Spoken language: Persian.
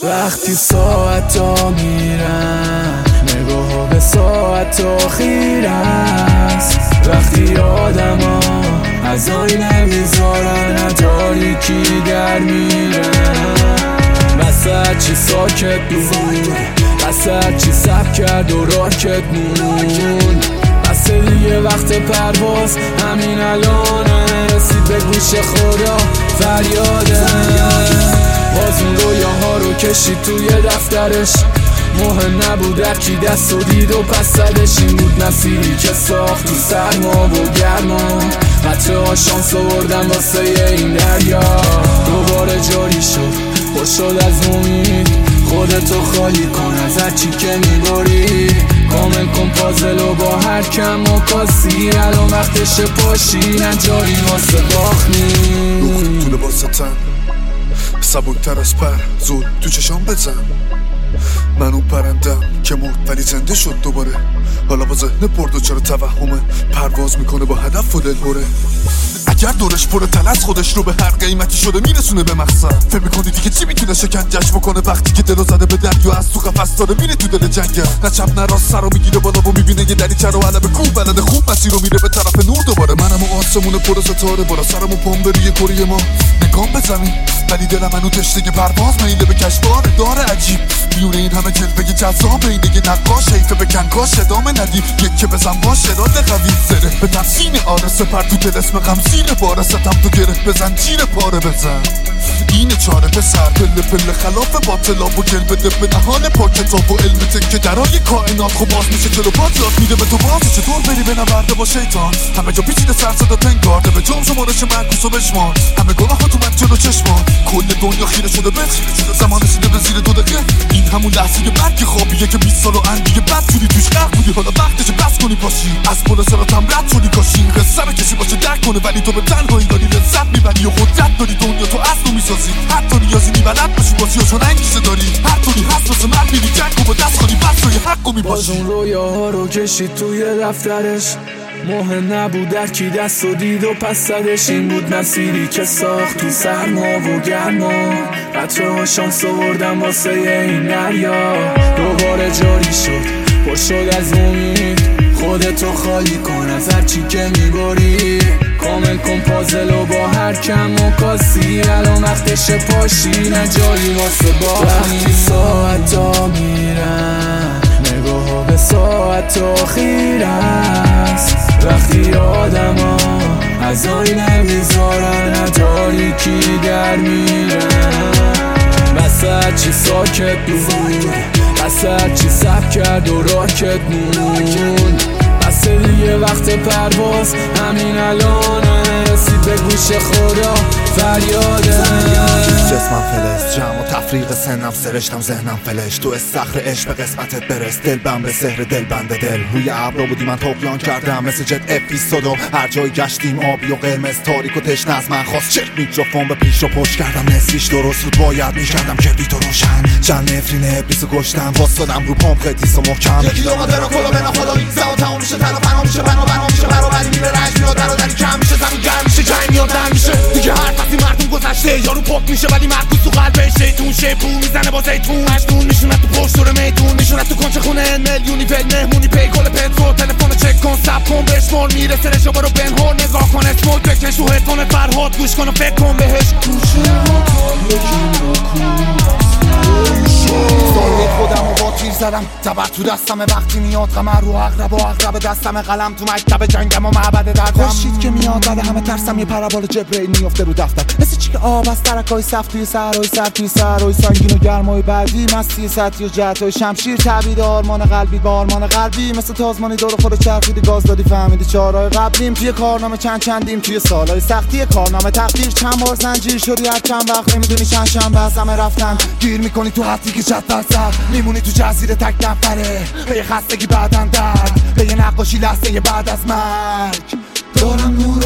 وقتی ساعت ها میرن نگاه ها به ساعت ها خیره است. وقتی آدم ها از آینه میذارن تاریکی در میرن. وسط چی ساکت بود، وسط چی سب کرد و راکت مون. بس دیگه وقت پرواز همین الانه، رسید به گوش خدا فریاده. باز اون رویاها رو کشید توی دفترش، مهم نبود هرکی دست و دید و پس زدش. این بود مسیری که ساخت تو سرما و گرما، قطره ها شانس آوردن واسه این دریا. دوباره جاری شد پر شد از امید، خودتو خالی کن از هرچی که میبری. کامل کن پازل و با هر کم و کاسی، الان وقتش پاشی نجاری واسه باخنی. روخ تو لباس تن سبکتر از پر، زود تو چشام بزن. من اون پرندم که مرد ولی زنده شد دوباره. حالا با ذهن برد و چرا توهمه، پرواز میکنه با هدف و دلهوره. اگر دورش پر تلس خودش رو به هر قیمتی شده میرسونه به مقصد. فکر میکنی دیگه چی میتونه شکنجش بکنه وقتی که دلو زده به دریا از تو قفس داره میره تو دل جنگل. نه چپ نه راست سرو میگیره بالا و میبینه یه دریچه رو علم کوه بلده خوب مسیر رو میره به طرف نور دوباره. منم و آسمون پر ستاره بالا سرمو پام بریه کره ما نگام به زمین، ولی دلم منو تشنه پرواز میله به کشفاره داره عجیب. میونه این همه جلوه جذاب اینه یه نقاش حیفه به کنکاش ادامه ندیم. یک که بزن باشه راد قوی زره به تفسین آره سپر تو دل اسم غم زیر باره. ستم تو گره بزن چیر پاره بزن اینه چاره پسر. پله پله خلاف باطلاب و گل بده به نهان پا کتاب و علم که درای کائنات خب باز میشه چلو پات یاد میده به تو بازی چطور بری به نورده با شیطان. همه جا پیچیده سر صدا پنگارده به جام شمارش معکوس و بشمار. همه گناه ها تو من جلو چشمان، کل دنیا خیره شده به زمان رسیده به زیر 2 دقیقه. این همون لحظه مرگ خوابیه که 20 سال و اندیگه بد شدی توش غرق بودی. حالا وقتشه بس کنی پاشی از پل صراطم رد شدی کاشی. قصه رو کسی باشه درک کنه ولی تو به تنهایی داری لذت میبری و قدرت داری دنیا تو اصل میسازی. حتی نیازی نیولد باشی بازی و چون انگیزه داری هر طوری هست واسه من میری جنگ و با دست خالی بس روی حق و میباشی. باز اون رویاها رو کشید توی دفترش، مهم نبود هرکی دست و دید و پس زدش. این بود مسیری که ساخت تو سرما و گرما، قطره ها شانس آوردن واسه این دریا. دوباره جاری شد پر شد از امید، خودتو خالی کن از هرچی که میبری. کامل کن پازل و با هر کم و کاسی، الان وقتش پاشی نجاری واسه باخنی. وقتی ساعت ها میرن نگاه ها به ساعت ها خیره است. وقتی آدم ها از آینه میذارن تاریکی در میرن. وسط چی ساکت بود، وسط چی سب کرد و راکت مون. بس دیگه وقت پرواز همین الانه، رسید به گوش خدا فریاده. جسمم فلز جمع و تفریق سنم سرشتم ذهنم فلش. تو استخر عشق به قسمتت برس، دل بم به سحر دل بند دل. روی ابرا بودی من طغیان کردم مثل جت اپیزودو، هر جای گشتیم آبی و قرمز تاریک و تشنه از من خواست. چک میکروفون به پیش رو پشت کردم، نصفیش درست بود باید میکردم کبریت و روشن. چند نفرین ابلیس و گشتم واسدادم رو پامپ قدیس و محکم. یکی دو ماه برا کلا بنا خدایی زمان تمام میشه تلا فنا میشه بنا میشه برابری میره رنج میاد برادری کم میشه زمین گرم میشه جنگ میاد در میشه دیگه. هر وقتی مردم گذشته یارو پاک میشه ولی مرکوز تو قلبش شیطون شیپور میزنه با زیتون. مجنون میشونه تو پشت دور میدون، میشونه تو کنچه خونه میلیونی ول مهمونی پی گل پترو. تلفن چک کن ساب کن بشمار میرسه رشا برو بنهار. نگاه کن اسموک بکش تو هدفون فرهاد، گوش کن و فکر کن بهش. گوشه ها سالی خودم و با تیر زدم تبر تو دستم. وقتی میاد قمر رو عقرب و عقرب دستم. قلم تو مکتب جنگم و معبد دردم. خورشید که میاد بعد همه ترسم یه پربال جبرئیل میفته رو دفتر. مثل چی که آب از ترکای صف توی صحرای سر توی صحرای سنگین و گرمای بعدی. مستی سطحی و جهتای شمشیر تعبیر آرمان قلبی با آرمان قلبی. مثل تازمانی دور خود چرخیدی گاز دادی فهمیدی چهارای قبلیم. توی کارنامه چندیم توی سالای سختی کارنامه تقدیر. چند بار زنجیر شدی هر چند وقت نمیدونی چند شنبه از همه رفتن. گیر میکنی تو حتی که چت سر میمونی تو جزیره تک نفره. به یه خستگی بعدن درد، به یه نقاشی لحظه بعد از مرگ. دارم